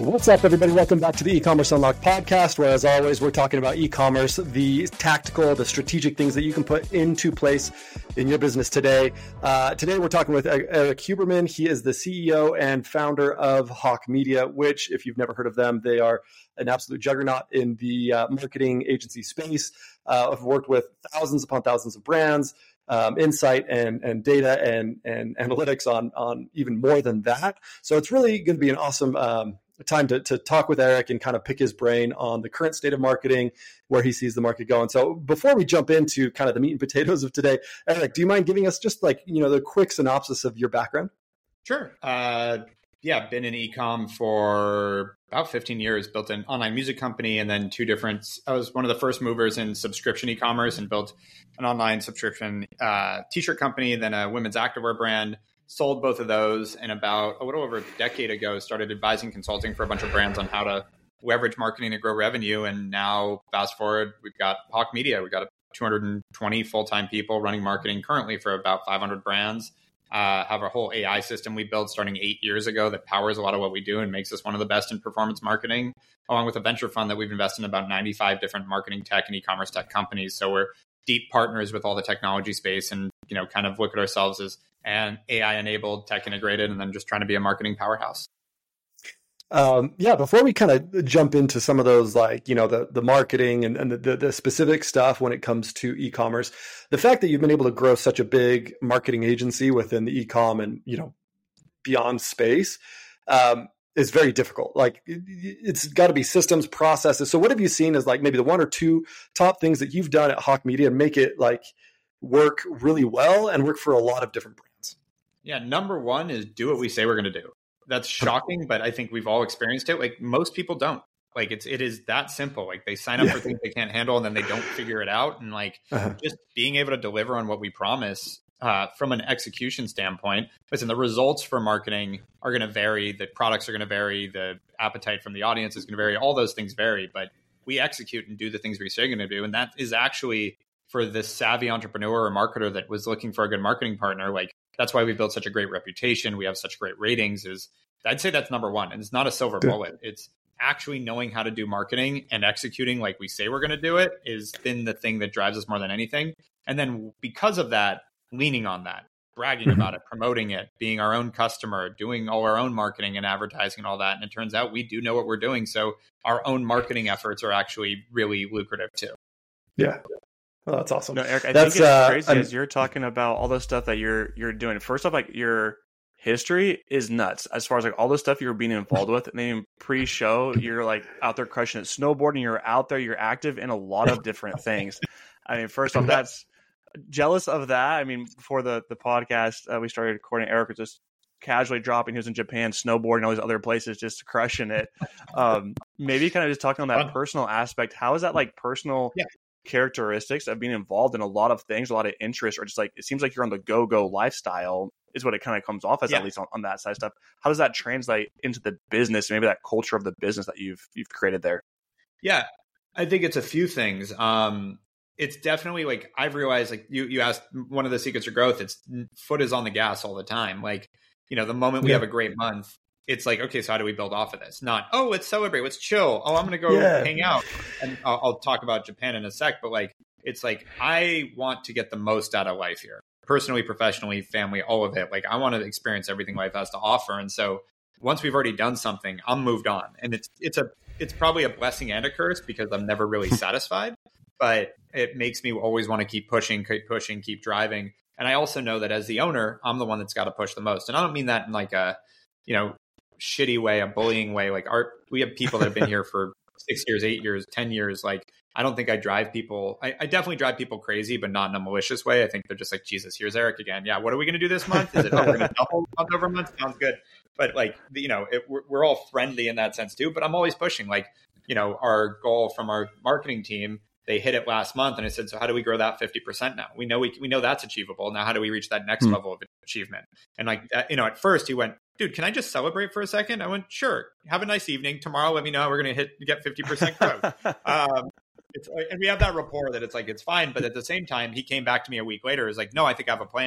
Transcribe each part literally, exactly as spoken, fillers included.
What's up, everybody? Welcome back to the E-commerce Unlocked podcast, where, as always, we're talking about e-commerce, the tactical, the strategic things that you can put into place in your business today. Uh, today, we're talking with Eric Huberman. He is the C E O and founder of Hawk Media, which, if you've never heard of them, they are an absolute juggernaut in the uh, marketing agency space. Uh, I've worked with thousands upon thousands of brands. Um, insight and and data and and analytics on on even more than that. So it's really going to be an awesome um, time to to talk with Eric and kind of pick his brain on the current state of marketing, where he sees the market going. So before we jump into kind of the meat and potatoes of today, Eric, do you mind giving us just like, you know, the quick synopsis of your background? Sure. Uh, yeah, been in e-com for about fifteen years, built an online music company, and then two different, I was one of the first movers in subscription e-commerce and built an online subscription uh, t-shirt company, then a women's activewear brand, sold both of those. And about a little over a decade ago, started advising consulting for a bunch of brands on how to leverage marketing to grow revenue. And now fast forward, we've got Hawk Media. We've got two hundred twenty full-time people running marketing currently for about five hundred brands. Uh, have a whole A I system we built starting eight years ago that powers a lot of what we do and makes us one of the best in performance marketing, along with a venture fund that we've invested in about ninety-five different marketing tech and e-commerce tech companies. So we're deep partners with all the technology space and, you know, kind of look at ourselves as an A I enabled, tech integrated, and then just trying to be a marketing powerhouse. Um, yeah, before we kind of jump into some of those, like, you know, the, the marketing and, and the, the specific stuff when it comes to e-commerce, the fact that you've been able to grow such a big marketing agency within the e-com and, you know, beyond space, um, is very difficult. Like, it's got to be systems, processes. So what have you seen as like maybe the one or two top things that you've done at Hawk Media and make it like work really well and work for a lot of different brands? Yeah. Number one is do what we say we're going to do. That's shocking, but I think we've all experienced it. Like, most people don't. Like, it's it is that simple. Like, they sign up yeah. for things they can't handle and then they don't figure it out. And like uh-huh. just being able to deliver on what we promise uh, from an execution standpoint. Listen, the results for marketing are going to vary. The products are going to vary. The appetite from the audience is going to vary. All those things vary, but we execute and do the things we say we're going to do. And that is actually, for this savvy entrepreneur or marketer that was looking for a good marketing partner, like, that's why we built such a great reputation. We have such great ratings. Is I'd say that's number one. And it's not a silver bullet. It's actually knowing how to do marketing and executing like we say we're going to do it is been the thing that drives us more than anything. And then because of that, leaning on that, bragging about it, promoting it, being our own customer, doing all our own marketing and advertising and all that. And it turns out we do know what we're doing. So our own marketing efforts are actually really lucrative too. Yeah. Oh, that's awesome. No, Eric, I that's, think it's uh, crazy I'm, as you're talking about all the stuff that you're you're doing. First off, like, your history is nuts as far as like all the stuff you're being involved with. And then pre-show, you're like out there crushing it, snowboarding. You're out there. You're active in a lot of different things. I mean, first off, that's jealous of that. I mean, before the the podcast, uh, we started recording. Eric was just casually dropping. He was in Japan, snowboarding, all these other places, just crushing it. Um, maybe kind of just talking on that personal aspect. How is that like personal? Yeah. characteristics of being involved in a lot of things, a lot of interest, or just like, it seems like you're on the go-go lifestyle is what it kind of comes off as, yeah. at least on, on that side of stuff. How does that translate into the business, maybe that culture of the business that you've you've created there? Yeah, I think it's a few things. Um, it's definitely like, I've realized, like you you asked, one of the secrets of growth, it's foot is on the gas all the time. Like, you know, the moment we yeah. have a great month, it's like, okay, so how do we build off of this? Not, oh, let's celebrate, let's chill. Oh, I'm going to go yeah. hang out. And I'll, I'll talk about Japan in a sec, but like, it's like, I want to get the most out of life here. Personally, professionally, family, all of it. Like, I want to experience everything life has to offer. And so once we've already done something, I'm moved on. And it's, it's a, it's probably a blessing and a curse because I'm never really satisfied, but it makes me always want to keep pushing, keep pushing, keep driving. And I also know that as the owner, I'm the one that's got to push the most. And I don't mean that in like a, you know, shitty way, a bullying way. Like, our, we have people that have been here for six years, eight years, ten years. Like, I don't think I drive people. I, I definitely drive people crazy, but not in a malicious way. I think they're just like, Jesus, here's Eric again. Yeah. What are we going to do this month? Is it, oh, we're going to double month over month? Sounds good. But like, you know, it, we're, we're all friendly in that sense too, but I'm always pushing. Like, you know, our goal from our marketing team, they hit it last month. And I said, so how do we grow that fifty percent now? We know, we, we know that's achievable. Now, how do we reach that next mm. level of achievement? And like, you know, at first he went, dude, can I just celebrate for a second? I went, sure. Have a nice evening. Tomorrow, let me know how we're going to hit, get fifty percent growth. um, it's, and we have that rapport that it's like, it's fine. But at the same time, he came back to me a week later. Is like, no, I think I have a plan here.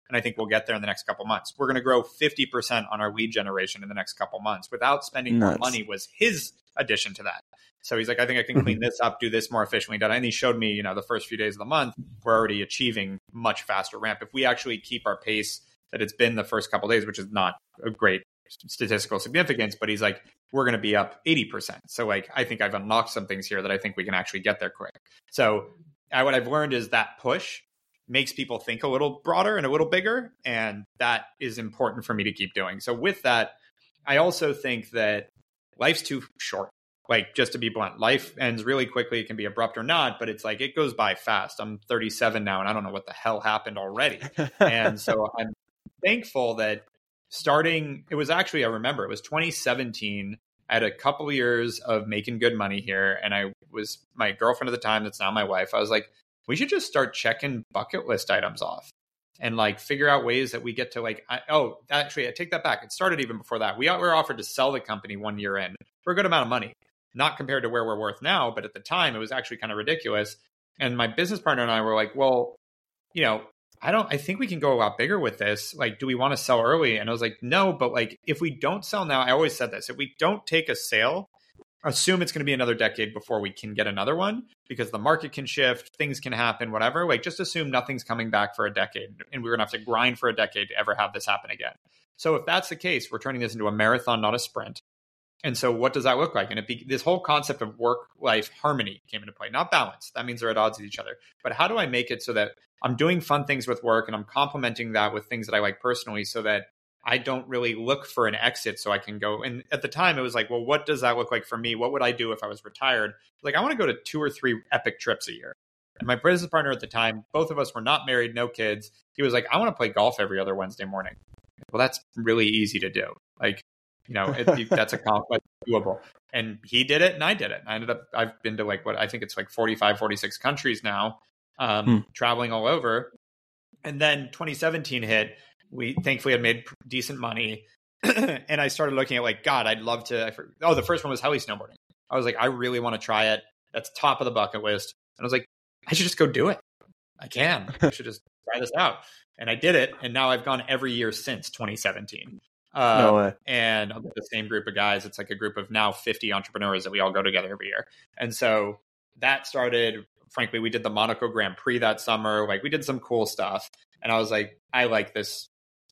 And I think we'll get there in the next couple months. We're going to grow fifty percent on our lead generation in the next couple months without spending Nuts. more money was his addition to that. So he's like, I think I can clean this up, do this more efficiently. And he showed me, you know, the first few days of the month, we're already achieving much faster ramp. If we actually keep our pace that it's been the first couple of days, which is not a great statistical significance, but he's like, we're going to be up eighty percent. So like, I think I've unlocked some things here that I think we can actually get there quick. So I, what I've learned is that push makes people think a little broader and a little bigger. And that is important for me to keep doing. So with that, I also think that life's too short. Like, just to be blunt, life ends really quickly. It can be abrupt or not, but it's like, it goes by fast. I'm thirty-seven now and I don't know what the hell happened already. And so I'm thankful that starting, it was actually, I remember it was twenty seventeen. I had a couple of years of making good money here. And I was, my girlfriend at the time, that's now my wife, I was like, we should just start checking bucket list items off and like figure out ways that we get to like, I, oh, actually, I take that back. It started even before that. We were offered to sell the company one year in for a good amount of money, not compared to where we're worth now. But at the time, it was actually kind of ridiculous. And my business partner and I were like, well, you know, I don't, I think we can go a lot bigger with this. Like, do we want to sell early? And I was like, no, but like, if we don't sell now, I always said this, if we don't take a sale, assume it's going to be another decade before we can get another one, because the market can shift, things can happen, whatever. Like, just assume nothing's coming back for a decade and we're going to have to grind for a decade to ever have this happen again. So if that's the case, we're turning this into a marathon, not a sprint. And so what does that look like? And it be, this whole concept of work-life harmony came into play, not balance. That means they're at odds with each other. But how do I make it so that I'm doing fun things with work and I'm complementing that with things that I like personally, so that I don't really look for an exit so I can go. And at the time it was like, well, what does that look like for me? What would I do if I was retired? Like, I want to go to two or three epic trips a year. And my business partner at the time, both of us were not married, no kids. He was like, I want to play golf every other Wednesday morning. Well, that's really easy to do. Like, you know, it, that's a complex doable. And he did it and I did it. I ended up, I've been to like what I think it's like forty-five, forty-six countries now, um, hmm. traveling all over. And then twenty seventeen hit. We thankfully had made decent money. And I started looking at like, God, I'd love to. I for, oh, the first one was heli snowboarding. I was like, I really want to try it. That's top of the bucket list. And I was like, I should just go do it. I can. I should just try this out. And I did it. And now I've gone every year since twenty seventeen. Um, no way. And I'm with the same group of guys. It's like a group of now fifty entrepreneurs that we all go together every year. And so that started, frankly, we did the Monaco Grand Prix that summer. Like, we did some cool stuff. And I was like, I like this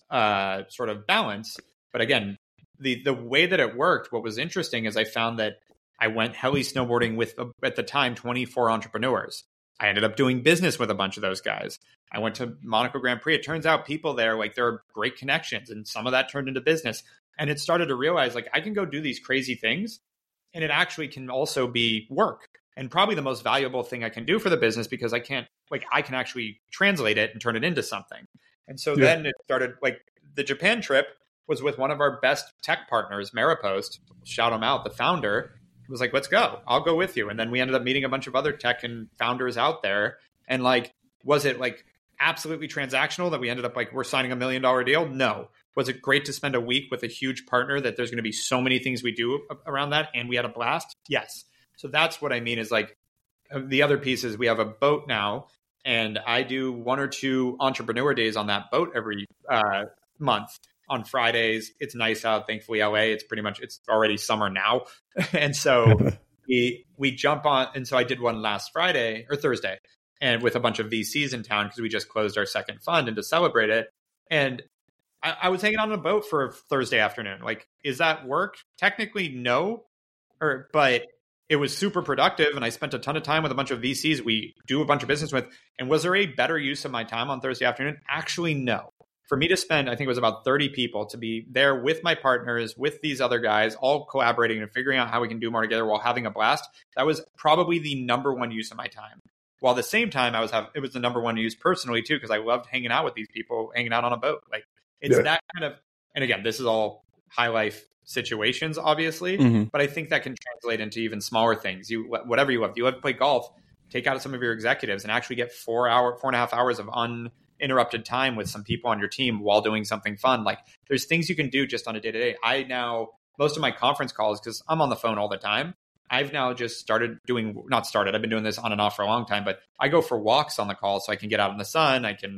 uh, sort of balance. But again, the the way that it worked, what was interesting is I found that I went heli snowboarding with, at the time, twenty-four entrepreneurs. I ended up doing business with a bunch of those guys. I went to Monaco Grand Prix. It turns out people there, like, there are great connections, and some of that turned into business. And it started to realize, like, I can go do these crazy things, and it actually can also be work. And probably the most valuable thing I can do for the business, because I can't, like, I can actually translate it and turn it into something. And so yeah. then it started, like, the Japan trip was with one of our best tech partners, Maripost. Shout him out, the founder. Was like, let's go. I'll go with you. And then we ended up meeting a bunch of other tech and founders out there. And like, was it like absolutely transactional that we ended up like, we're signing a million dollar deal? No. Was it great to spend a week with a huge partner that there's going to be so many things we do around that? And we had a blast? Yes. So that's what I mean is like, the other piece is we have a boat now, and I do one or two entrepreneur days on that boat every uh, month. On Fridays, it's nice out. Thankfully, L A, it's pretty much, it's already summer now. And so we we jump on. And so I did one last Friday or Thursday, and with a bunch of V Cs in town, because we just closed our second fund, and to celebrate it. And I, I was hanging out on a boat for Thursday afternoon. Like, is that work? Technically, no. Or, but it was super productive. And I spent a ton of time with a bunch of V Cs we do a bunch of business with. And was there a better use of my time on Thursday afternoon? Actually, no. For me to spend, I think it was about thirty people to be there with my partners, with these other guys, all collaborating and figuring out how we can do more together while having a blast. That was probably the number one use of my time. While at the same time, I was have it was the number one use personally too, because I loved hanging out with these people, hanging out on a boat. Like, it's yeah. that kind of, and again, this is all high life situations, obviously, mm-hmm. but I think that can translate into even smaller things. You, whatever you love, you love to play golf, take out some of your executives and actually get four hour, four and a half hours of un. interrupted time with some people on your team while doing something fun. Like, there's things you can do just on a day-to-day. I now, most of my conference calls, because I'm on the phone all the time, I've now just started doing, not started, I've been doing this on and off for a long time, but I go for walks on the call so I can get out in the sun. I can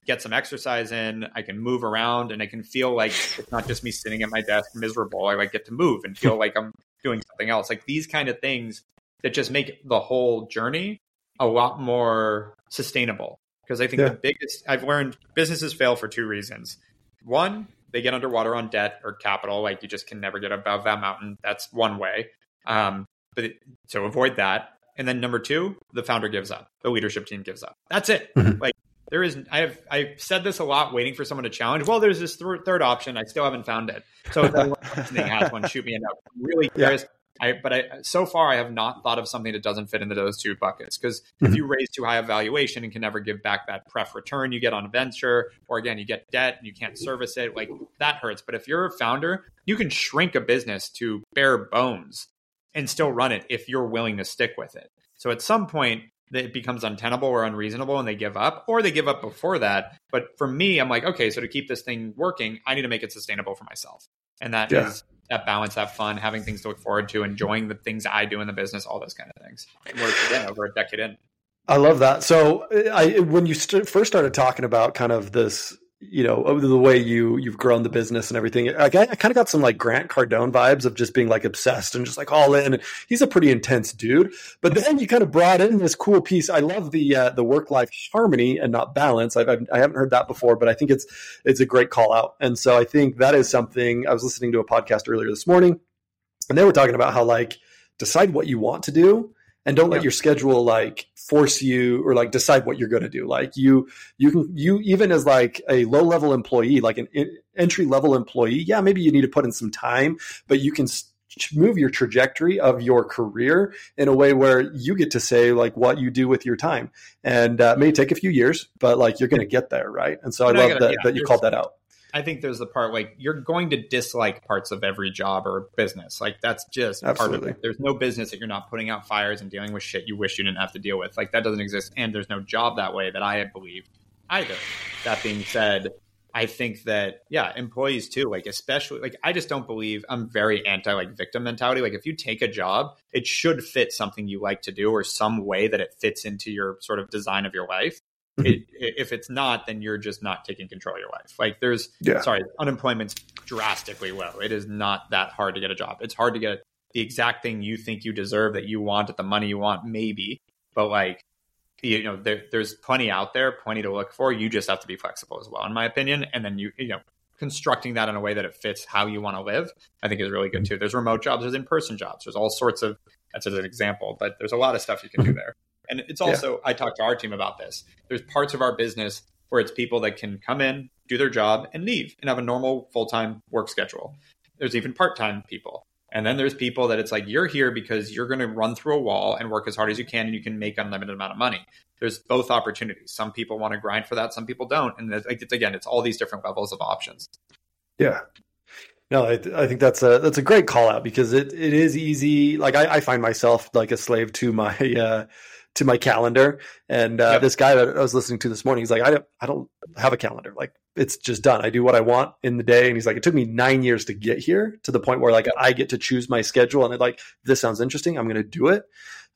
get some exercise in, I can move around, and I can feel like it's not just me sitting at my desk miserable. I like get to move and feel like I'm doing something else. Like these kind of things that just make the whole journey a lot more sustainable. Because I think yeah. the biggest, I've learned businesses fail for two reasons. One, they get underwater on debt or capital. Like you just can never get above that mountain. That's one way. Um, but it, so avoid that. And then number two, the founder gives up. The leadership team gives up. That's it. Mm-hmm. Like there is, I have, I've said this a lot, waiting for someone to challenge. Well, there's this th- third option. I still haven't found it. So if anyone listening has one, shoot me a note. I'm really curious. Yeah. I, but I, so far I have not thought of something that doesn't fit into those two buckets. Because mm-hmm. if you raise too high a valuation and can never give back that pref return you get on a venture, or again, you get debt and you can't service it, like that hurts. But if you're a founder, you can shrink a business to bare bones and still run it if you're willing to stick with it. So at some point, it becomes untenable or unreasonable and they give up, or they give up before that. But for me, I'm like, okay, so to keep this thing working, I need to make it sustainable for myself. And that yeah. is that balance, that fun, having things to look forward to, enjoying the things I do in the business, all those kind of things. And we're, again, over a decade in. I love that. So I, when you st- first started talking about kind of this, you know, the way you, you've grown the business and everything, I, I kind of got some like Grant Cardone vibes of just being like obsessed and just like all in. And he's a pretty intense dude, but then you kind of brought in this cool piece. I love the, uh, the work-life harmony and not balance. I've, I've, I haven't heard that before, but I think it's, it's a great call out. And so I think that is something. I was listening to a podcast earlier this morning and they were talking about how like decide what you want to do. And don't let yeah. your schedule like force you or like decide what you're going to do. Like you, you can, you even as like a low level employee, like an in, entry level employee, yeah, maybe you need to put in some time, but you can move your trajectory of your career in a way where you get to say like what you do with your time. And uh, it may take a few years, but like you're going to get there, right? And so I love gotta, that, yeah, that you called that out. I think there's the part like you're going to dislike parts of every job or business. Like that's just Absolutely. part of it. There's no business that you're not putting out fires and dealing with shit you wish you didn't have to deal with. Like that doesn't exist. And there's no job that way that I believe either. That being said, I think that, yeah, employees too, like especially like I just don't believe I'm very anti like victim mentality. Like if you take a job, it should fit something you like to do or some way that it fits into your sort of design of your life. It, if it's not, then you're just not taking control of your life. Like there's, yeah. sorry, unemployment's drastically low. It is not that hard to get a job. It's hard to get the exact thing you think you deserve, that you want, at the money you want, maybe. But like, you know, there, there's plenty out there, plenty to look for. You just have to be flexible as well, in my opinion. And then you, you know, constructing that in a way that it fits how you want to live, I think is really good too. There's remote jobs, there's in-person jobs, there's all sorts of, that's as an example, but there's a lot of stuff you can do there. And it's also, yeah. I talked to our team about this. There's parts of our business where it's people that can come in, do their job and leave and have a normal full-time work schedule. There's even part-time people. And then there's people that it's like, you're here because you're going to run through a wall and work as hard as you can and you can make an unlimited amount of money. There's both opportunities. Some people want to grind for that. Some people don't. And it's, it's again, it's all these different levels of options. Yeah. No, I, I think that's a that's a great call out because it, it is easy. Like I, I find myself like a slave to my uh, to my calendar. And uh, yep. this guy that I was listening to this morning, he's like, I don't I don't have a calendar. Like it's just done. I do what I want in the day. And he's like, it took me nine years to get here to the point where like I get to choose my schedule. And it like this sounds interesting. I'm going to do it.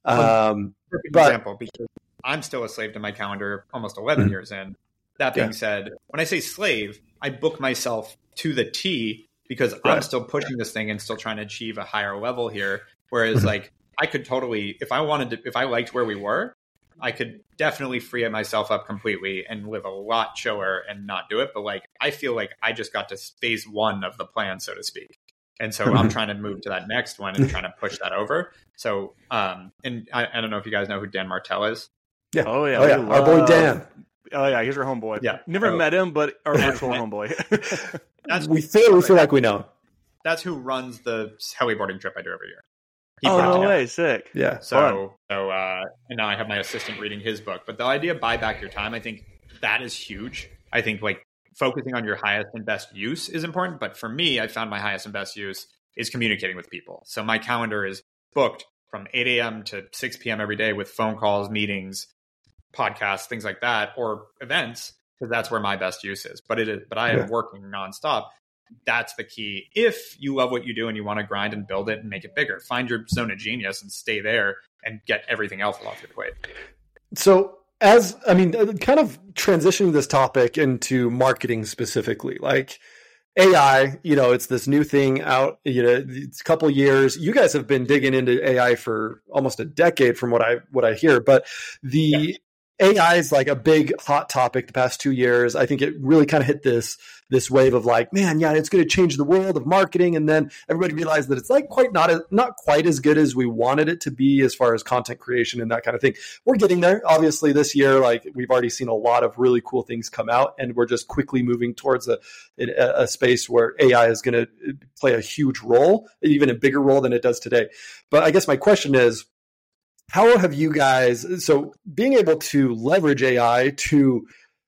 Um, Perfect but, example, because I'm still a slave to my calendar almost eleven mm-hmm. years in. That being yeah. said, when I say slave, I book myself to the T because right. I'm still pushing this thing and still trying to achieve a higher level here. Whereas mm-hmm. like I could totally, if I wanted to, if I liked where we were, I could definitely free myself up completely and live a lot chiller and not do it. But like, I feel like I just got to phase one of the plan, so to speak. And so mm-hmm. I'm trying to move to that next one and trying to push that over. So, um, and I, I don't know if you guys know who Dan Martell is. Yeah. Oh yeah. Oh yeah. Our boy Dan. Oh yeah. He's our homeboy. Yeah. Never oh. met him, but our virtual homeboy. That's, we feel, we feel like we know. That's who runs the heliboarding trip I do every year. He oh, no way. Sick. Yeah. So, fun. so, uh, and now I have my assistant reading his book, but the idea of buy back your time, I think that is huge. I think like focusing on your highest and best use is important. But for me, I found my highest and best use is communicating with people. So my calendar is booked from eight a.m. to six p.m. every day with phone calls, meetings, podcasts, things like that, or events, because that's where my best use is. But it is, but I am yeah. working nonstop. That's the key. If you love what you do and you want to grind and build it and make it bigger, find your zone of genius and stay there and get everything else off your plate. So as, I mean, kind of transitioning this topic into marketing specifically, like A I, you know, it's this new thing out, you know, it's a couple years. You guys have been digging into A I for almost a decade from what I, what I hear, but the yeah. A I is like a big hot topic the past two years. I think it really kind of hit this this wave of like, man, yeah, it's going to change the world of marketing. And then everybody realized that it's like quite not as, not quite as good as we wanted it to be as far as content creation and that kind of thing. We're getting there. Obviously, this year, like we've already seen a lot of really cool things come out, and we're just quickly moving towards a a, a space where A I is going to play a huge role, even a bigger role than it does today. But I guess my question is, how have you guys, so being able to leverage A I to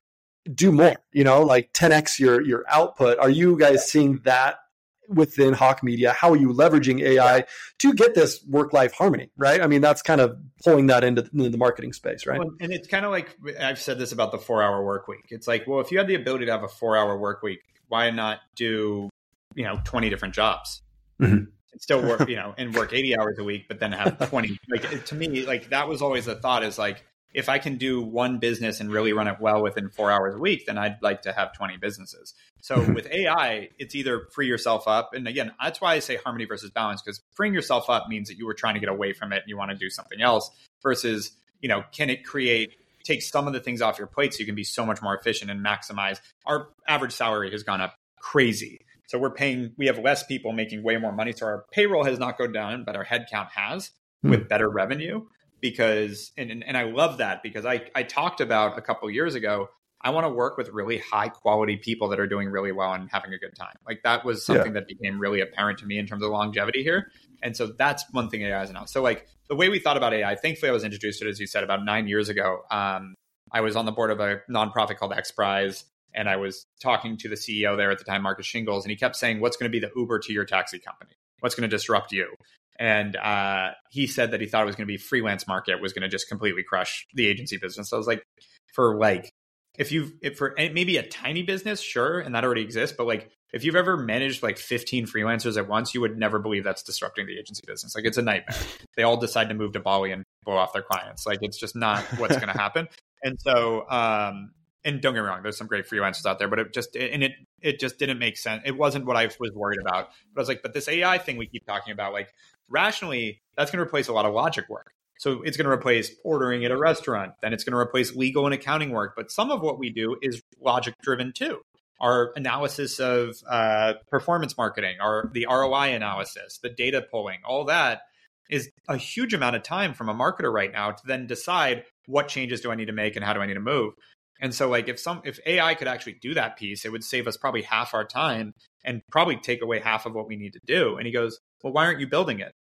do more, you know, like ten X your your output, are you guys seeing that within Hawk Media? How are you leveraging A I to get this work-life harmony, right? I mean, that's kind of pulling that into, into the marketing space, right? Well, and it's kind of like, I've said this about the four-hour work week. It's like, well, if you had the ability to have a four-hour work week, why not do, you know, twenty different jobs? Mm-hmm. Still work, you know, and work eighty hours a week, but then have twenty. Like, to me, like that was always the thought is like, if I can do one business and really run it well within four hours a week, then I'd like to have twenty businesses. So with A I, it's either free yourself up. And again, that's why I say harmony versus balance, because freeing yourself up means that you were trying to get away from it and you want to do something else versus, you know, can it create, take some of the things off your plate so you can be so much more efficient and maximize. Our average salary has gone up crazy. So we're paying, we have less people making way more money. So our payroll has not gone down, but our headcount has mm. with better revenue because, and, and, and I love that because I, I talked about a couple of years ago, I want to work with really high quality people that are doing really well and having a good time. Like that was something yeah. that became really apparent to me in terms of longevity here. And so that's one thing A I is now. So like the way we thought about A I, thankfully I was introduced to it, as you said, about nine years ago. Um, I was on the board of a nonprofit called XPRIZE. And I was talking to the C E O there at the time, Marcus Shingles, and he kept saying, what's going to be the Uber to your taxi company? What's going to disrupt you? And uh, he said that he thought it was going to be freelance market was going to just completely crush the agency business. So I was like, for like, if you've, if for maybe a tiny business, sure, and that already exists, but like, if you've ever managed like fifteen freelancers at once, you would never believe that's disrupting the agency business. Like it's a nightmare. They all decide to move to Bali and blow off their clients. Like it's just not what's going to happen. And so, um, and don't get me wrong, there's some great freelancers out there, but it just, and it, it just didn't make sense. It wasn't what I was worried about. But I was like, but this A I thing we keep talking about, like rationally, that's going to replace a lot of logic work. So it's going to replace ordering at a restaurant. Then it's going to replace legal and accounting work. But some of what we do is logic driven too. Our analysis of uh, performance marketing, our the R O I analysis, the data pulling, all that is a huge amount of time from a marketer right now to then decide what changes do I need to make and how do I need to move. And so like if some if A I could actually do that piece, it would save us probably half our time and probably take away half of what we need to do. And he goes, well, why aren't you building it?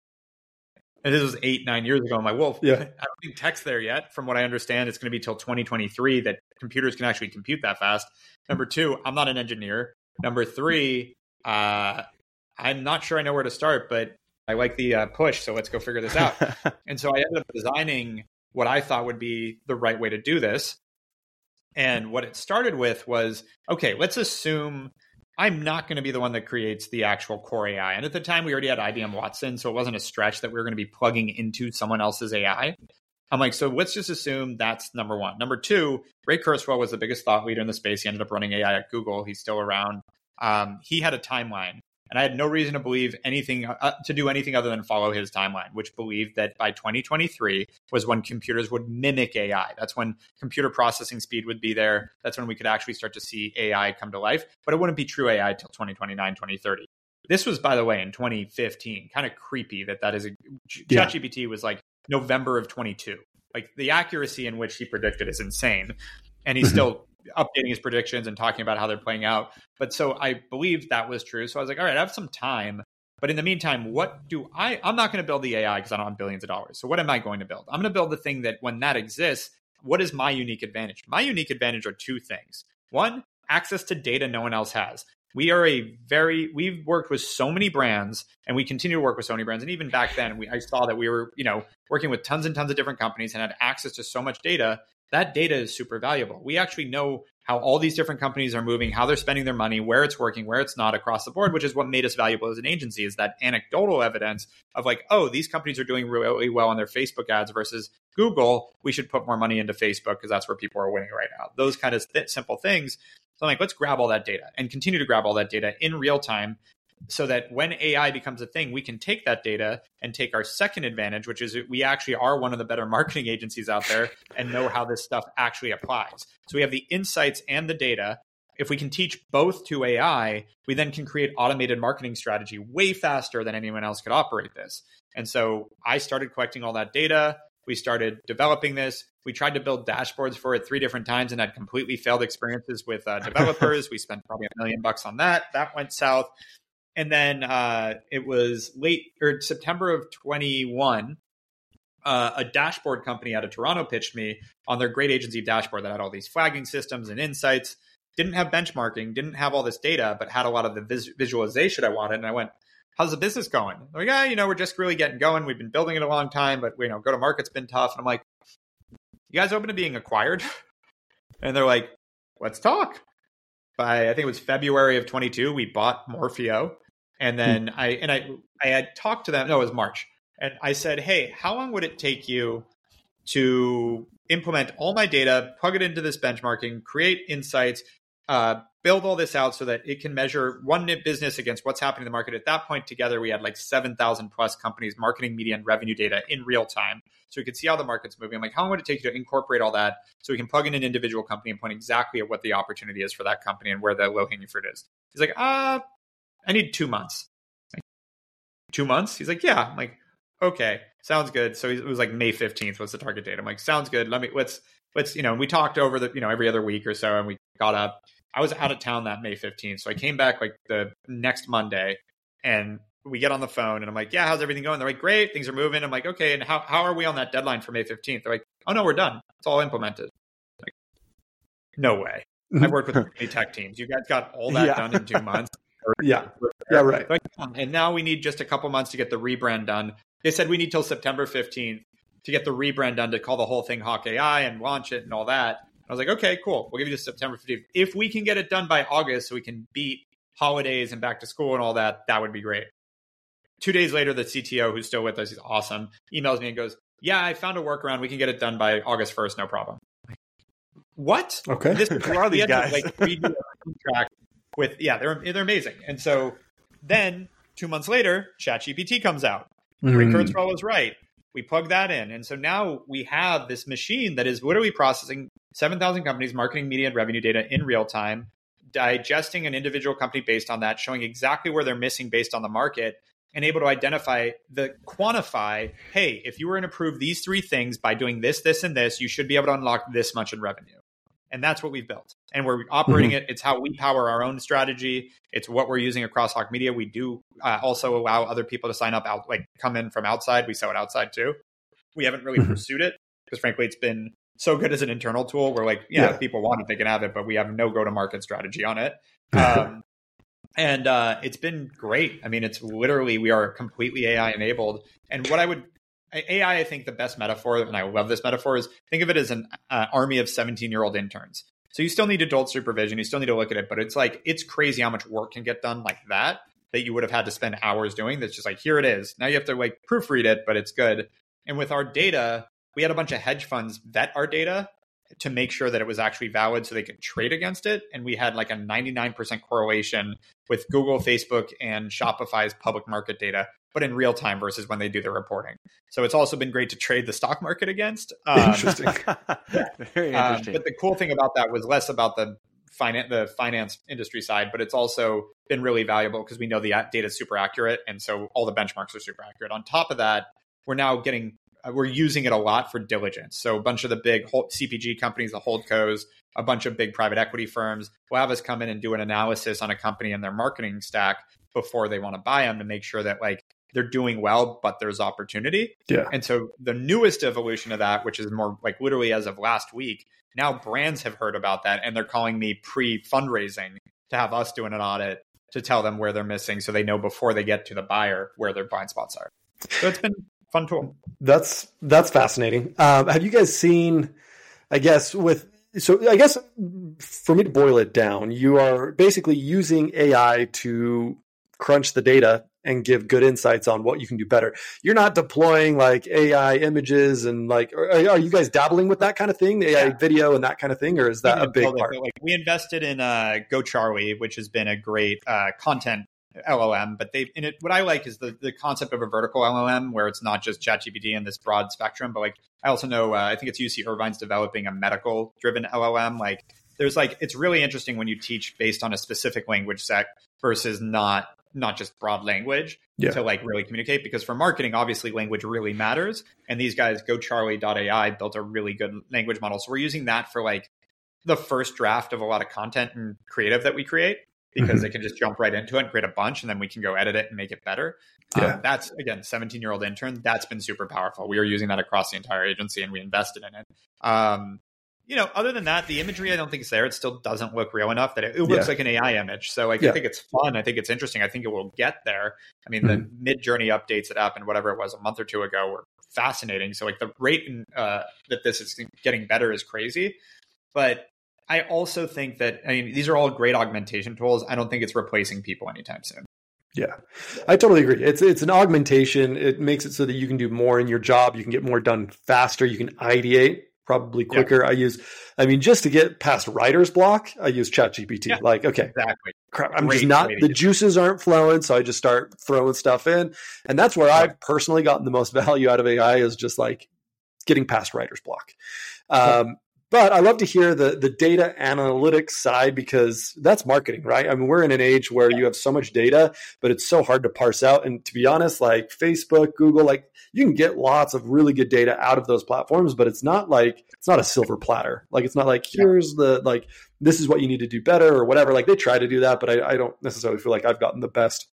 And this was eight, nine years ago. I'm like, well, yeah. I don't think tech's there yet. From what I understand, it's going to be till twenty twenty-three that computers can actually compute that fast. Number two, I'm not an engineer. Number three, uh, I'm not sure I know where to start, but I like the uh, push. So let's go figure this out. And so I ended up designing what I thought would be the right way to do this. And what it started with was, okay, let's assume I'm not going to be the one that creates the actual core A I. And at the time, we already had I B M Watson, so it wasn't a stretch that we were going to be plugging into someone else's A I. I'm like, so let's just assume that's number one. Number two, Ray Kurzweil was the biggest thought leader in the space. He ended up running A I at Google. He's still around. Um, he had a timeline. And I had no reason to believe anything, uh, to do anything other than follow his timeline, which believed that by twenty twenty-three was when computers would mimic A I. That's when computer processing speed would be there. That's when we could actually start to see A I come to life. But it wouldn't be true A I till twenty twenty-nine, twenty thirty. This was, by the way, in twenty fifteen. Kind of creepy that that is a... Yeah. ChatGPT was like November of twenty-two. Like the accuracy in which he predicted is insane. And he's still updating his predictions and talking about how they're playing out. But so I believed that was true. So I was like, all right, I have some time. But in the meantime, what do I, I'm not going to build the A I because I don't have billions of dollars. So what am I going to build? I'm going to build the thing that when that exists, what is my unique advantage? My unique advantage are two things. One, access to data no one else has. We are a very, we've worked with so many brands and we continue to work with so many brands. And even back then, we, I saw that we were, you know, working with tons and tons of different companies and had access to so much data that data is super valuable. We actually know how all these different companies are moving, how they're spending their money, where it's working, where it's not across the board, which is what made us valuable as an agency, is that anecdotal evidence of like, oh, these companies are doing really well on their Facebook ads versus Google. We should put more money into Facebook because that's where people are winning right now. Those kind of th- simple things. So I'm like, let's grab all that data and continue to grab all that data in real time, so that when A I becomes a thing, we can take that data and take our second advantage, which is we actually are one of the better marketing agencies out there and know how this stuff actually applies. So we have the insights and the data. If we can teach both to A I, we then can create automated marketing strategy way faster than anyone else could operate this. And so I started collecting all that data. We started developing this. We tried to build dashboards for it three different times and had completely failed experiences with uh, developers. We spent probably a million bucks on that. That went south. And then uh, it was late or September of twenty-one, uh, a dashboard company out of Toronto pitched me on their great agency dashboard that had all these flagging systems and insights, didn't have benchmarking, didn't have all this data, but had a lot of the vis- visualization I wanted. And I went, how's the business going? They're like, yeah, you know, we're just really getting going. We've been building it a long time, but you know, go to market's been tough. And I'm like, you guys open to being acquired? And they're like, let's talk. By I think it was February of twenty-two, we bought Morpheo. And then I and I I had talked to them. No, it was March. And I said, hey, how long would it take you to implement all my data, plug it into this benchmarking, create insights, uh, build all this out so that it can measure one business against what's happening in the market? At that point, together, we had like seven thousand plus companies, marketing, media, and revenue data in real time. So we could see how the market's moving. I'm like, how long would it take you to incorporate all that so we can plug in an individual company and point exactly at what the opportunity is for that company and where the low-hanging fruit is? He's like, uh, I need two months. Like, two months? He's like, yeah. I'm like, okay, sounds good. So it was like May fifteenth was the target date. I'm like, sounds good. Let me, let's, let's, you know, we talked over the, you know, every other week or so, and we got up. I was out of town that May fifteenth. So I came back like the next Monday, and we get on the phone and I'm like, yeah, how's everything going? They're like, great, things are moving. I'm like, okay. And how, how are we on that deadline for May fifteenth? They're like, oh no, we're done. It's all implemented. Like, no way. I've worked with many tech teams. You guys got all that yeah. done in two months. Yeah. Yeah, right. Like, and now we need just a couple months to get the rebrand done. They said we need till September fifteenth to get the rebrand done to call the whole thing Hawk A I and launch it and all that. I was like, okay, cool. We'll give you to September fifteenth. If we can get it done by August so we can beat holidays and back to school and all that, that would be great. Two days later, the C T O, who's still with us, he's awesome, emails me and goes, yeah, I found a workaround. We can get it done by August first. No problem. What? Okay. This, Who are these guys? Like, redo a contract with, yeah, they're they're amazing. And so then two months later, ChatGPT comes out. Mm. Ray Kurzweil was right. We plug that in. And so now we have this machine that is literally processing seven thousand companies, marketing, media, and revenue data in real time, digesting an individual company based on that, showing exactly where they're missing based on the market, and able to identify, the quantify, hey, if you were to improve these three things by doing this, this, and this, you should be able to unlock this much in revenue. And that's what we've built. And we're operating mm-hmm. it. It's how we power our own strategy. It's what we're using across Hawk Media. We do uh, also allow other people to sign up, out, like come in from outside. We sell it outside too. We haven't really mm-hmm. pursued it because frankly, it's been so good as an internal tool. We're like, yeah, yeah. if people want it, they can have it, but we have no go-to-market strategy on it. Um, and uh, it's been great. I mean, it's literally, we are completely A I enabled. And what I would, A I, I think the best metaphor, and I love this metaphor, is think of it as an uh, army of seventeen-year-old interns. So you still need adult supervision. You still need to look at it, but it's like, it's crazy how much work can get done like that, that you would have had to spend hours doing. That's just like, here it is. Now you have to like proofread it, but it's good. And with our data, we had a bunch of hedge funds vet our data to make sure that it was actually valid so they could trade against it. And we had like a ninety-nine percent correlation with Google, Facebook, and Shopify's public market data, but in real time versus when they do their reporting. So it's also been great to trade the stock market against. Um, interesting. Yeah. Very interesting. Um, but the cool thing about that was less about the finance, the finance industry side, but it's also been really valuable because we know the data is super accurate. And so all the benchmarks are super accurate. On top of that, we're now getting, uh, we're using it a lot for diligence. So a bunch of the big C P G companies, the holdcos, a bunch of big private equity firms will have us come in and do an analysis on a company and their marketing stack before they want to buy them to make sure that like they're doing well, but there's opportunity. Yeah. And so the newest evolution of that, which is more like literally as of last week, now brands have heard about that and they're calling me pre-fundraising to have us doing an audit to tell them where they're missing so they know before they get to the buyer where their blind spots are. So it's been a fun tool. That's, that's fascinating. Um, have you guys seen I guess with, so I guess for me to boil it down, you are basically using A I to crunch the data and give good insights on what you can do better. You're not deploying like A I images and like, are, are you guys dabbling with that kind of thing, the A I yeah. video and that kind of thing, or is that a big part? Like we invested in uh, GoCharlie, which has been a great uh, content L L M, but they in it. What I like is the the concept of a vertical L L M where it's not just ChatGPT and this broad spectrum, but like I also know uh, I think it's U C Irvine's developing a medical driven L L M. Like there's like it's really interesting when you teach based on a specific language set versus not. not just broad language yeah. to like really communicate, because for marketing, obviously language really matters. And these guys, GoCharlie dot A I, built a really good language model. So we're using that for like the first draft of a lot of content and creative that we create, because mm-hmm. they can just jump right into it and create a bunch, and then we can go edit it and make it better. Yeah. Um, that's, again, seventeen year old intern. That's been super powerful. We are using that across the entire agency and we invested in it. Um, You know, other than that, the imagery, I don't think it's there. It still doesn't look real enough that it, it looks yeah. like an A I image. So like, yeah. I think it's fun. I think it's interesting. I think it will get there. I mean, mm-hmm. the mid-journey updates that happened, whatever it was, a month or two ago were fascinating. So like the rate in, uh, that this is getting better is crazy. But I also think that, I mean, these are all great augmentation tools. I don't think it's replacing people anytime soon. Yeah, I totally agree. It's it's an augmentation. It makes it so that you can do more in your job. You can get more done faster. You can ideate probably quicker. Yeah. I use, I mean, just to get past writer's block, I use ChatGPT. Yeah, like, okay, exactly. crap, I'm Great just not, the juices aren't flowing. So I just start throwing stuff in. And that's where yeah. I've personally gotten the most value out of A I, is just like getting past writer's block. Um, yeah. But I love to hear the the data analytics side, because that's marketing, right? I mean, we're in an age where you have so much data, but it's so hard to parse out. And to be honest, like Facebook, Google, like you can get lots of really good data out of those platforms, but it's not like, it's not a silver platter. Like, it's not like, here's the, like, this is what you need to do better or whatever. Like they try to do that, but I, I don't necessarily feel like I've gotten the best,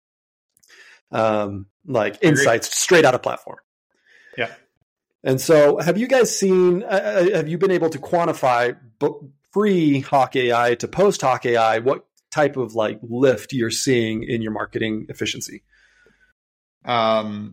um, like insights straight out of platform. Yeah. And so have you guys seen, uh, have you been able to quantify pre Hawk A I to post Hawk A I, what type of like lift you're seeing in your marketing efficiency? Um,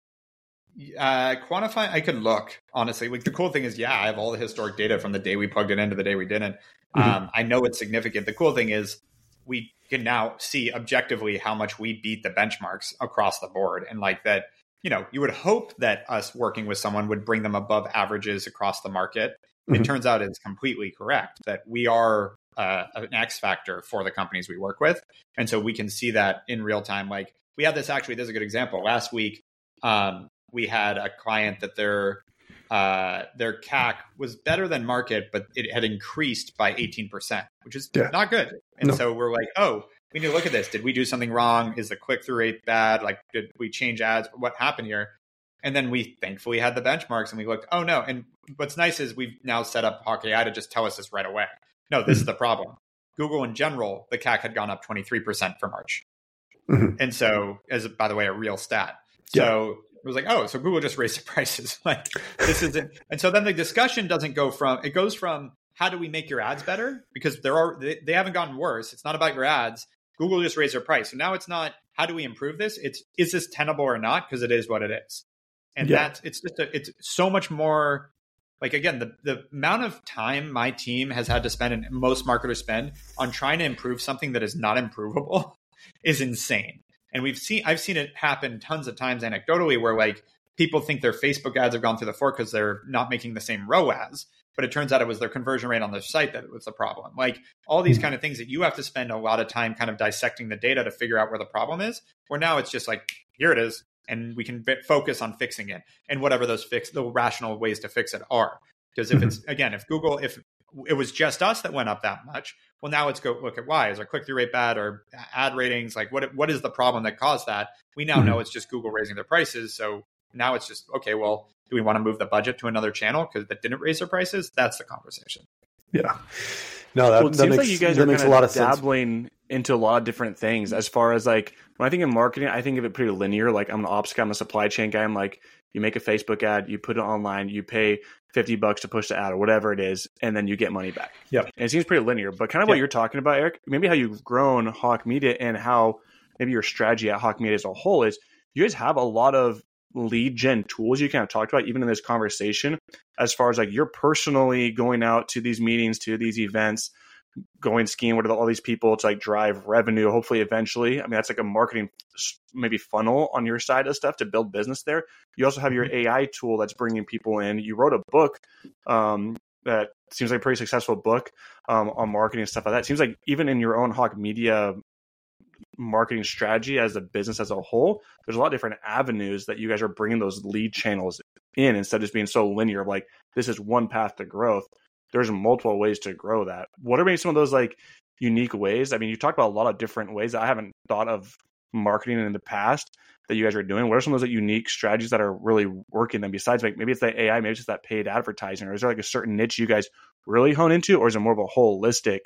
uh, quantify, I could look, honestly. Like the cool thing is, yeah, I have all the historic data from the day we plugged it into the day we didn't. Mm-hmm. Um, I know it's significant. The cool thing is we can now see objectively how much we beat the benchmarks across the board. And like that, you know, you would hope that us working with someone would bring them above averages across the market. Mm-hmm. It turns out it's completely correct that we are uh, an X factor for the companies we work with. And so we can see that in real time. Like we had this, actually, there's a good example. Last week, um, we had a client that their, uh, their C A C was better than market, but it had increased by eighteen percent, which is yeah. not good. And no. so we're like, oh, we need to look at this. Did we do something wrong? Is the click-through rate bad? Like, did we change ads? What happened here? And then we thankfully had the benchmarks and we looked, oh no. And what's nice is we've now set up Hawk A I to just tell us this right away. No, this mm-hmm. is the problem. Google in general, the C A C had gone up twenty-three percent for March. Mm-hmm. And so, as by the way, a real stat. So yeah. it was like, oh, so Google just raised the prices. Like this isn't. And so then the discussion doesn't go from, it goes from, how do we make your ads better? Because there are, they, they haven't gotten worse. It's not about your ads. Google just raised their price. So now it's not, how do we improve this? It's, is this tenable or not? Because it is what it is. And yeah. that's, it's just, a, it's so much more, like, again, the, the amount of time my team has had to spend and most marketers spend on trying to improve something that is not improvable is insane. And we've seen, I've seen it happen tons of times anecdotally where like people think their Facebook ads have gone through the fork because they're not making the same R O A S. But it turns out it was their conversion rate on their site that was the problem. Like all these kind of things that you have to spend a lot of time kind of dissecting the data to figure out where the problem is, where now it's just like, here it is. And we can focus on fixing it and whatever those fix, the rational ways to fix it are. Because if it's, again, if Google, if it was just us that went up that much, well, now let's go look at why. Is our click-through rate bad or ad ratings? Like what, what is the problem that caused that? We now know it's just Google raising their prices. So now it's just, okay, well, do we want to move the budget to another channel because that didn't raise their prices? That's the conversation. Yeah. No, that, well, it that seems makes, like you guys that are makes kind a lot of of sense. dabbling into a lot of different things. As far as like, when I think of marketing, I think of it pretty linear. Like I'm an ops guy, I'm a supply chain guy. I'm like, you make a Facebook ad, you put it online, you pay fifty bucks to push the ad or whatever it is, and then you get money back. Yep. And it seems pretty linear, but kind of yep. what you're talking about, Eric, maybe how you've grown Hawk Media and how maybe your strategy at Hawk Media as a whole is you guys have a lot of lead gen tools you kind of talked about, even in this conversation, as far as like you're personally going out to these meetings, to these events, going skiing with all these people to like drive revenue, hopefully eventually. I mean, that's like a marketing maybe funnel on your side of stuff to build business there. You also have your A I tool that's bringing people in. You wrote a book um, that seems like a pretty successful book um, on marketing and stuff like that. It seems like even in your own Hawk Media marketing strategy as a business as a whole, there's a lot of different avenues that you guys are bringing those lead channels in instead of just being so linear, like this is one path to growth. There's multiple ways to grow that. What are maybe some of those like unique ways? I mean, you talked about a lot of different ways that I haven't thought of marketing in the past that you guys are doing. What are some of those like, unique strategies that are really working then besides like maybe it's that A I, maybe it's just that paid advertising, or is there like a certain niche you guys really hone into, or is it more of a holistic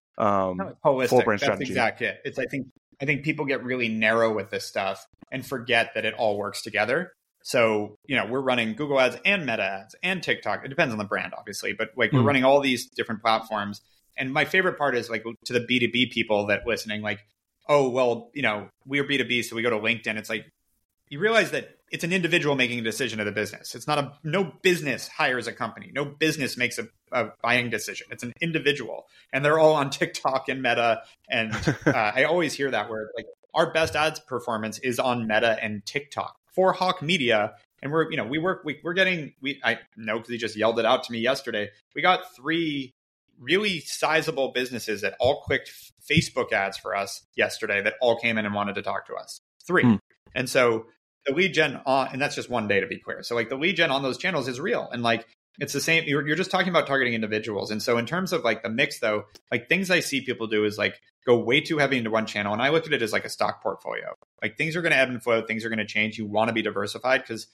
um no, holistic full brand that's strategy? exactly it. It's I think I think people get really narrow with this stuff and forget that it all works together. So, you know, we're running Google ads and Meta ads and TikTok. It depends on the brand, obviously, but like mm. we're running all these different platforms. And my favorite part is like to the B two B people that listening, like, oh, well, you know, we're B two B, so we go to LinkedIn. It's like, you realize that it's an individual making a decision of the business. It's not a, no business hires a company. No business makes a, a buying decision. It's an individual. And they're all on TikTok and Meta. And uh, I always hear that word, like our best ads performance is on Meta and TikTok for Hawk Media. And we're, you know, we work, we, we're getting, we, I know because he just yelled it out to me yesterday. We got three really sizable businesses that all clicked Facebook ads for us yesterday that all came in and wanted to talk to us. Three. Hmm. And so the lead gen on, and that's just one day to be clear. So like the lead gen on those channels is real. And like, it's the same, you're, you're just talking about targeting individuals. And so in terms of like the mix though, like things I see people do is like go way too heavy into one channel. And I look at it as like a stock portfolio. Like things are going to ebb and flow. Things are going to change. You want to be diversified because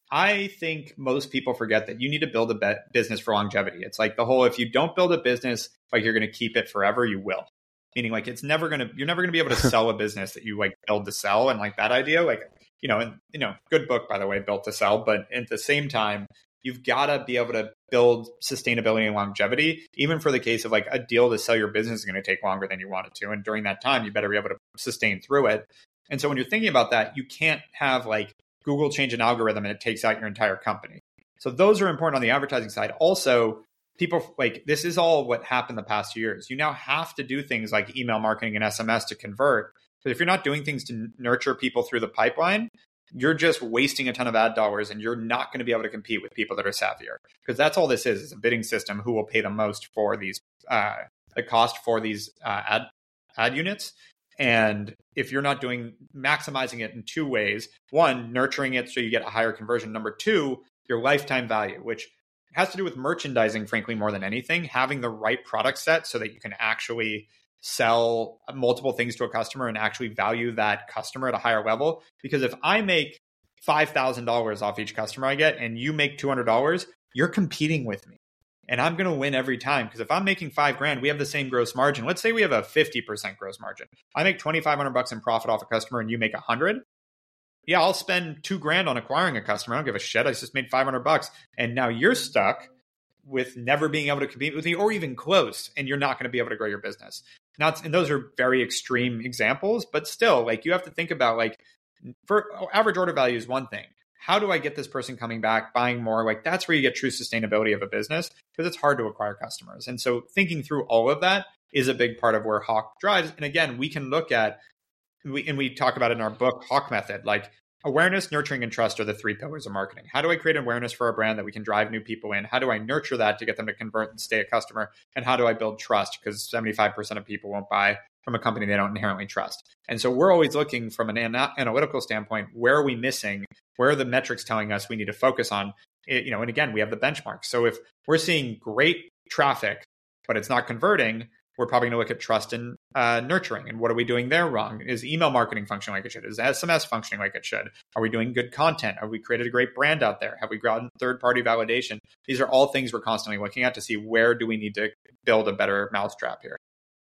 I think most people forget that you need to build a be- business for longevity. It's like the whole, if you don't build a business, like you're going to keep it forever, you will. Meaning like it's never going to, you're never going to be able to sell a business that you like build to sell. And like that idea, like, you know, and, you know, good book, by the way, Built to Sell. But at the same time, you've got to be able to build sustainability and longevity, even for the case of like a deal to sell your business is going to take longer than you want it to. And during that time, you better be able to sustain through it. And so when you're thinking about that, you can't have like Google change an algorithm and it takes out your entire company. So those are important on the advertising side. Also, people like this is all what happened the past few years. You now have to do things like email marketing and S M S to convert. But if you're not doing things to nurture people through the pipeline, you're just wasting a ton of ad dollars and you're not going to be able to compete with people that are savvier. Because that's all this is, is a bidding system who will pay the most for these, uh, the cost for these uh, ad, ad units. And if you're not doing maximizing it in two ways, one, nurturing it so you get a higher conversion. Number two, your lifetime value, which has to do with merchandising, frankly, more than anything, having the right product set so that you can actually sell multiple things to a customer and actually value that customer at a higher level. Because if I make five thousand dollars off each customer I get and you make two hundred dollars, you're competing with me. And I'm going to win every time. Because if I'm making five grand, we have the same gross margin. Let's say we have a fifty percent gross margin. I make twenty-five hundred bucks in profit off a customer and you make a hundred. Yeah, I'll spend two grand on acquiring a customer. I don't give a shit. I just made five hundred bucks. And now you're stuck with never being able to compete with me or even close. And you're not going to be able to grow your business. Now, and those are very extreme examples, but still, like you have to think about like for average order value is one thing. How do I get this person coming back, buying more? Like that's where you get true sustainability of a business because it's hard to acquire customers. And so thinking through all of that is a big part of where Hawk drives. And again, we can look at, we, and we talk about it in our book, Hawk Method, like awareness, nurturing, and trust are the three pillars of marketing. How do I create awareness for a brand that we can drive new people in? How do I nurture that to get them to convert and stay a customer? And how do I build trust? Because seventy-five percent of people won't buy from a company they don't inherently trust. And so we're always looking from an ana- analytical standpoint, where are we missing? Where are the metrics telling us we need to focus on? It, you know, and again, we have the benchmarks. So if we're seeing great traffic, but it's not converting, we're probably going to look at trust and uh, nurturing. And what are we doing there wrong? Is email marketing functioning like it should? Is S M S functioning like it should? Are we doing good content? Have we created a great brand out there? Have we gotten third-party validation? These are all things we're constantly looking at to see where do we need to build a better mousetrap here.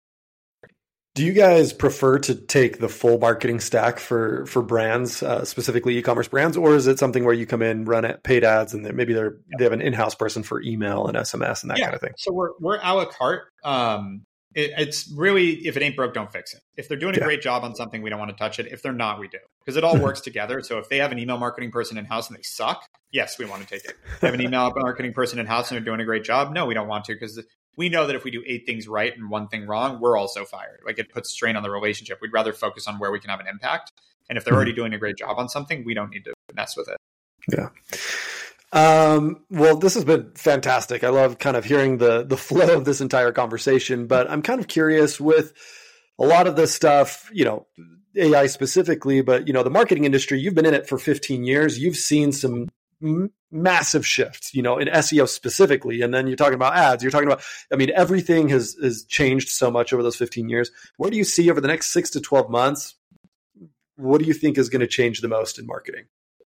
Do you guys prefer to take the full marketing stack for for brands, uh, specifically e-commerce brands, or is it something where you come in, run it, paid ads, and then maybe they're yeah. they have an in-house person for email and S M S and that yeah. kind of thing? So we're we're a la carte. Um, it, it's really if it ain't broke, don't fix it. If they're doing a yeah. great job on something, we don't want to touch it. If they're not, we do because it all works together. So if they have an email marketing person in-house and they suck, yes, we want to take it. If they have an email marketing person in-house and they're doing a great job, no, we don't want to, because we know that if we do eight things right and one thing wrong, we're also fired. Like, it puts strain on the relationship. We'd rather focus on where we can have an impact. And if they're already doing a great job on something, we don't need to mess with it. Yeah. Um, well, this has been fantastic. I love kind of hearing the the flow of this entire conversation, but I'm kind of curious with a lot of this stuff, you know, A I specifically, but, you know, the marketing industry, you've been in it for fifteen years. You've seen some m- massive shifts, you know, in S E O specifically. And then you're talking about ads. You're talking about, I mean, everything has, has changed so much over those fifteen years. Where do you see over the next six to twelve months? What do you think is going to change the most in marketing?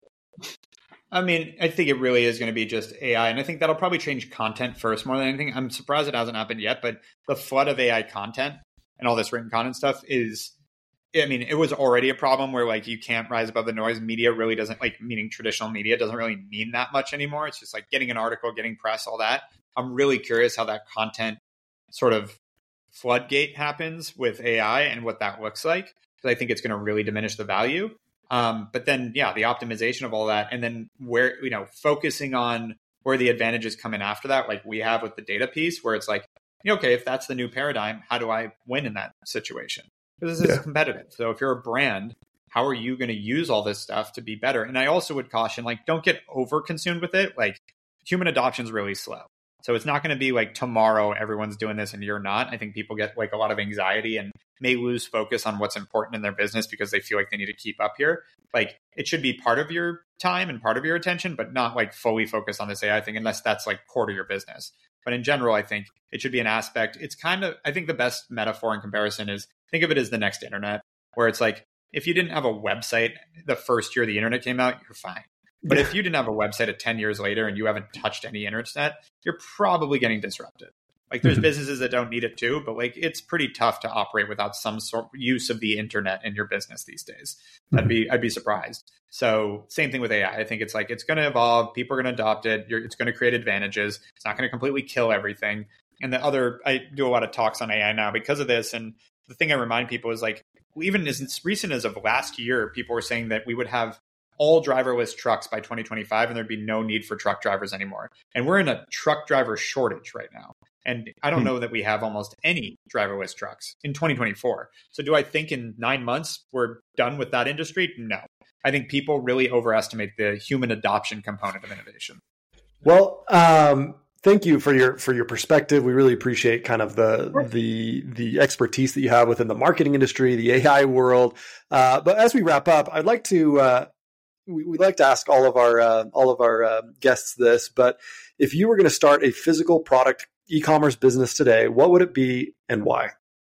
I mean, I think it really is going to be just A I. And I think that'll probably change content first more than anything. I'm surprised it hasn't happened yet, but the flood of A I content and all this written content stuff is, I mean, it was already a problem where, like, you can't rise above the noise. Media really doesn't, like, meaning traditional media doesn't really mean that much anymore. It's just like getting an article, getting press, all that. I'm really curious how that content sort of floodgate happens with A I and what that looks like, because I think it's going to really diminish the value. Um, but then, yeah, the optimization of all that, and then where, you know, focusing on where the advantages come in after that, like we have with the data piece, where it's like, okay, if that's the new paradigm, how do I win in that situation? Because this is yeah. competitive. So if you're a brand, how are you going to use all this stuff to be better? And I also would caution, like, don't get over consumed with it. Like, human adoption is really slow. So it's not going to be like tomorrow everyone's doing this and you're not. I think people get like a lot of anxiety and may lose focus on what's important in their business because they feel like they need to keep up here. Like, it should be part of your time and part of your attention, but not like fully focused on this A I thing unless that's like core to your business. But in general, I think it should be an aspect. It's kind of, I think the best metaphor and comparison is, think of it as the next internet, where it's like, if you didn't have a website the first year the internet came out, you're fine. But if you didn't have a website at ten years later and you haven't touched any internet, you're probably getting disrupted. Like, there's businesses that don't need it too, but like, it's pretty tough to operate without some sort of use of the internet in your business these days. I'd be, I'd be surprised. So same thing with A I. I think it's like, it's going to evolve. People are going to adopt it. You're, it's going to create advantages. It's not going to completely kill everything. And the other, I do a lot of talks on A I now because of this. And the thing I remind people is like, even as recent as of last year, people were saying that we would have all driverless trucks by twenty twenty-five, and there'd be no need for truck drivers anymore. And we're in a truck driver shortage right now. And I don't know that we have almost any driverless trucks in twenty twenty-four. So do I think in nine months we're done with that industry? No. I think people really overestimate the human adoption component of innovation. Well, um, thank you for your for your perspective. We really appreciate kind of the the the expertise that you have within the marketing industry, the A I world. Uh, but as we wrap up, I'd like to uh, we, we like to ask all of our uh, all of our uh, guests this. But if you were going to start a physical product e-commerce business today, what would it be and why?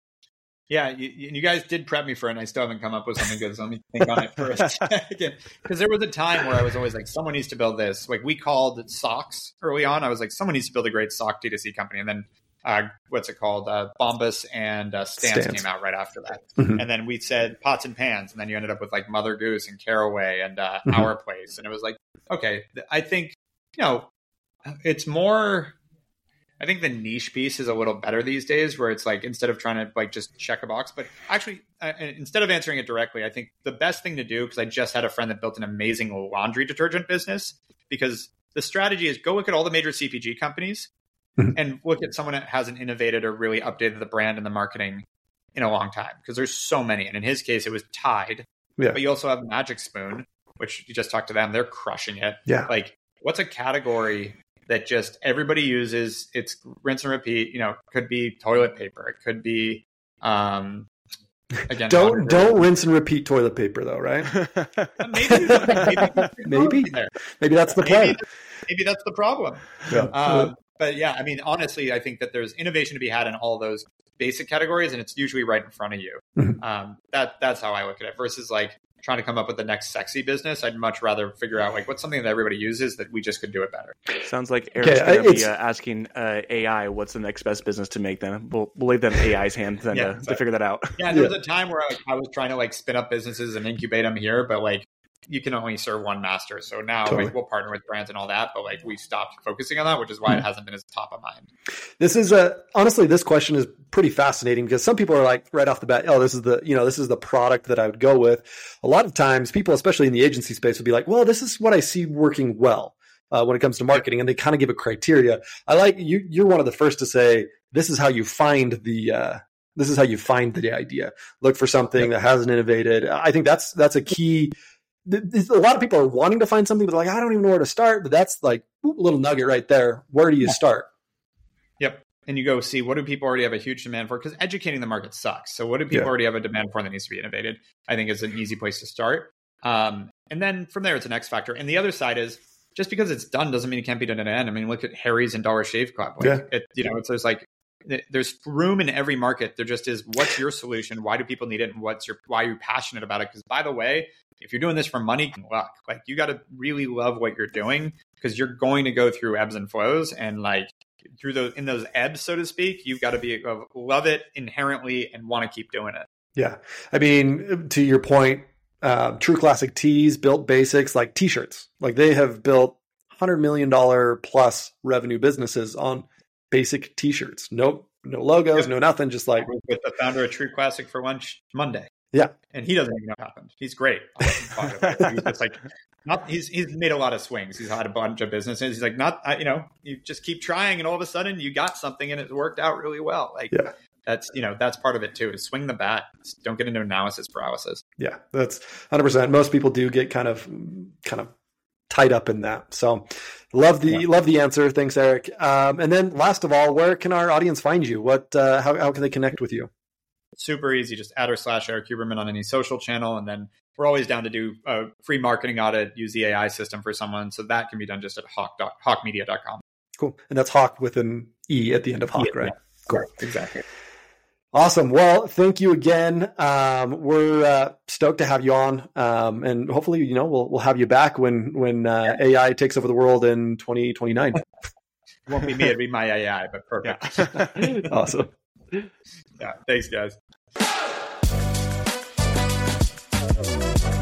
Yeah, you, you guys did prep me for it, and I still haven't come up with something good. So let me think on it for a second. Because there was a time where I was always like, someone needs to build this. Like, we called socks early on. I was like, someone needs to build a great sock D two C company. And then uh, what's it called? Uh, Bombas and uh, Stance, Stance came out right after that. Mm-hmm. And then we said pots and pans. And then you ended up with like Mother Goose and Caraway and uh, mm-hmm. Our Place. And it was like, okay, I think, you know, it's more... I think the niche piece is a little better these days, where it's like, instead of trying to like just check a box, but actually uh, instead of answering it directly, I think the best thing to do, because I just had a friend that built an amazing laundry detergent business, because the strategy is go look at all the major C P G companies mm-hmm. and look at someone that hasn't innovated or really updated the brand and the marketing in a long time, because there's so many. And in his case, it was Tide, yeah. But you also have Magic Spoon, which you just talked to them. They're crushing it. Yeah. Like, what's a category that just everybody uses? It's rinse and repeat. You know, could be toilet paper. It could be, um, again, don't don't rinse and repeat toilet paper though, right? maybe, maybe, maybe, there. maybe that's the plan. Maybe, maybe that's the problem. Yeah. Um, but yeah, I mean, honestly, I think that there's innovation to be had in all those basic categories, and it's usually right in front of you. Mm-hmm. Um, that that's how I look at it. Versus like trying to come up with the next sexy business. I'd much rather figure out like what's something that everybody uses that we just could do it better. Sounds like Eric's okay, going to be uh, asking uh, A I what's the next best business to make. Then we'll, we'll leave them A I's hands then yeah, to, to figure that out. Yeah, there was a time where like, I was trying to like spin up businesses and incubate them here, but like you can only serve one master. So now Totally. like, we'll partner with brands and all that, but like we stopped focusing on that, which is why it hasn't been as top of mind. This is a, honestly, this question is pretty fascinating because some people are like right off the bat, oh, this is the, you know, this is the product that I would go with. A lot of times people, especially in the agency space, would be like, well, this is what I see working well uh, when it comes to marketing. And they kind of give a criteria. I like you, you're one of the first to say, this is how you find the, uh, this is how you find the idea. Look for something that hasn't innovated. I think that's, that's a key. A lot of people are wanting to find something, but like, I don't even know where to start. But that's like a little nugget right there. Where do you start? Yep. And you go see, what do people already have a huge demand for? Because educating the market sucks. So what do people Yeah. already have a demand for that needs to be innovated? I think is an easy place to start. Um, and then from there, it's an X factor. And the other side is just because it's done doesn't mean it can't be done at an end. I mean, look at Harry's and Dollar Shave Club. Like, Yeah. it, you know, it's there's like, there's room in every market. There just is, what's your solution? Why do people need it? And what's your, why are you passionate about it? Because by the way, if you're doing this for money, good luck. Like you got to really love what you're doing because you're going to go through ebbs and flows, and like through those in those ebbs, so to speak, you've got to be uh, love it inherently and want to keep doing it. Yeah. I mean, to your point, uh, True Classic Tees built basics like t-shirts. Like they have built one hundred million dollars plus revenue businesses on basic t-shirts. No, no logos, no nothing. Just like with the founder of True Classic for lunch Monday. Yeah. And he doesn't even know what happened. He's great. He's just like, not, he's, he's made a lot of swings. He's had a bunch of businesses. He's like, not, you know, you just keep trying and all of a sudden you got something and it worked out really well. Like yeah. that's, you know, that's part of it too, is swing the bat. Don't get into analysis paralysis. Yeah, that's one hundred percent. Most people do get kind of, kind of tied up in that. So love the, yeah. love the answer. Thanks, Eric. Um, and then last of all, where can our audience find you? What, uh, how, how can they connect with you? Super easy. Just add or slash Eric Huberman on any social channel. And then we're always down to do a free marketing audit, use the A I system for someone. So that can be done just at hawk, hawk media dot com. Cool. And that's Hawk with an E at the end of Hawk, yeah, right? Yeah. Cool. Exactly. Awesome. Well, thank you again. Um, we're uh, stoked to have you on, um, and hopefully, you know, we'll we'll have you back when when uh, A I takes over the world in twenty twenty-nine. It won't be me; it'd be my A I. But perfect. Yeah. Awesome. Yeah. Thanks, guys.